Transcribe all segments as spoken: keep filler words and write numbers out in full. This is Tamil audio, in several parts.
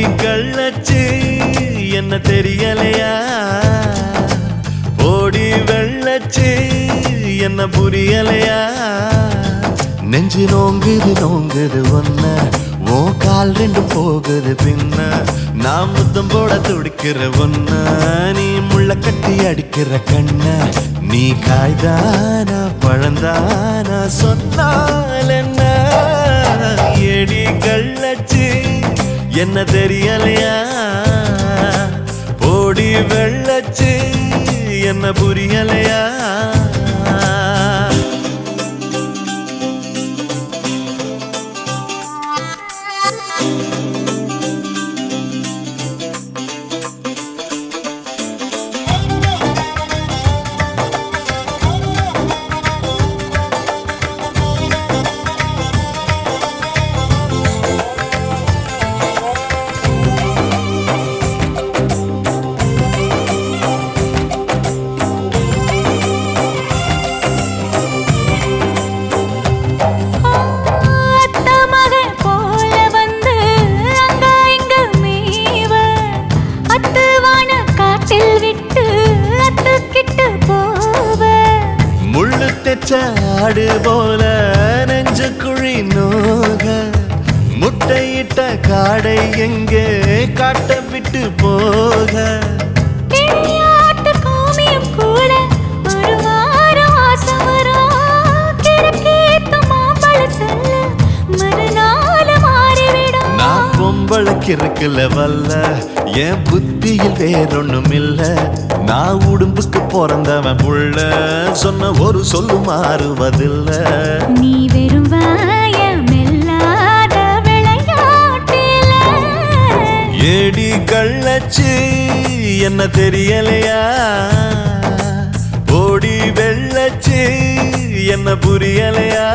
கள்ளச்சு என்ன தெரியலையா ஓடி வெள்ளச்சு என்ன புரியலையா நெஞ்சு நோங்குது நோங்குது ஒன்ன ஓ கால் ரெண்டு போகுது பின்ன நான் முத்தம் போட துடிக்கிற ஒன்ன நீ முள்ள கட்டி அடிக்கிற கண்ண நீ காய்தானா பழந்தானா சொன்னால் என்ன ஏடி கள்ளச்சு என்ன தெரியலையா ஓடி வெள்ளச்சு என்ன புரியலையா ஆடு போல நெஞ்சு குழி நோக முட்டையிட்ட காடை எங்கே காட்ட விட்டு போக நான் பொம்பளைக்கு இருக்குல வல்ல என் புத்தியில் வேறொன்னும் இல்ல நான் உடும்புக்கு பிறந்தவன் புள்ள சொன்ன ஒரு சொல்லு மாறுவதில்ல நீ வெறும் வாயமில்லாத விளையாட்டில ஏடி கள்ளச்சு என்ன தெரியலையா ஓடி வெள்ளச்சு என்ன புரியலையா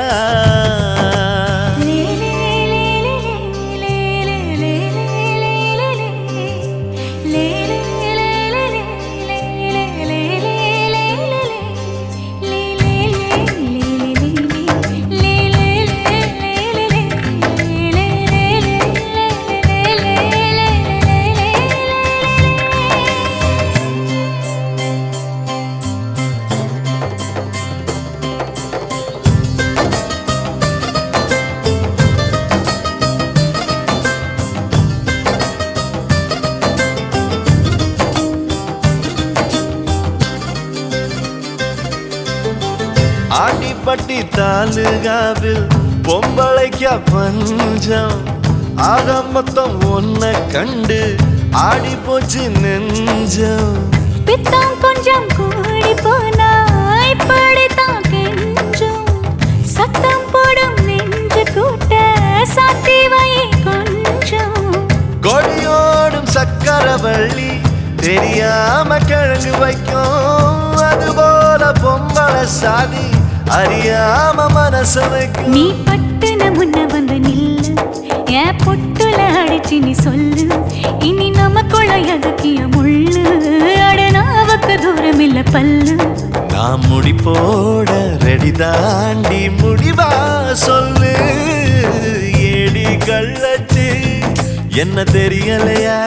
ஆண்டிப்பட்டி தாலுகாவில் பொம்பளைக்கா பஞ்சம் ஆக மொத்தம் ஒன்ன கண்டு ஆடி போச்சு நெஞ்சம் பித்தம் கொஞ்சம் கூடி போனா இப்படித்தான் கெஞ்சம் சத்தம் போடும் நெஞ்சு கூட்ட சாத்தி வை கொஞ்சம் கொடியோடும் சக்கரவள்ளி தெரியாம கிழங்கு வைக்கும் அதுபோல பொம்பளை சாதி அறியாம மனச வைக்கும் நீ பட்டுன முன்ன வந்து நில்லு என் பொட்டுல அடிச்சு நீ சொல்லு இனி நமக்குள்ள எதுக்கிய முள்ளு அடனாவுக்கு தூரம் இல்ல பல்லு நான் முடி போட ரெடி தாண்டி முடிவா சொல்லு ஏடி கள்ளச்சு என்ன தெரியலையா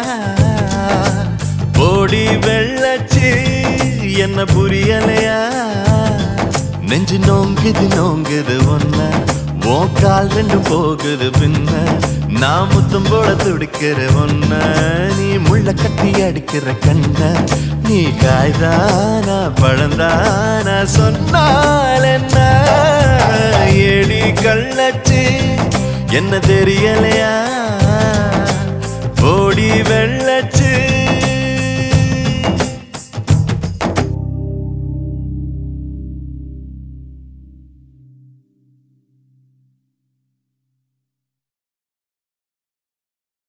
ஓடி வெள்ளச்சு என்ன புரியலையா நெஞ்சு நோங்குது நோங்குது ஒன்ன ஓ கால் ரெண்டு போகுது பின்ன நான் முத்தம் போட துடிக்கிற ஒன்ன நீ முள்ள கட்டி அடிக்கிற கண்ண நீ காய்தானா பழந்தானா சொன்னால் என்ன ஏடி கள்ளச்சு என்ன தெரியலையா ஓடி வெள்ளச்சு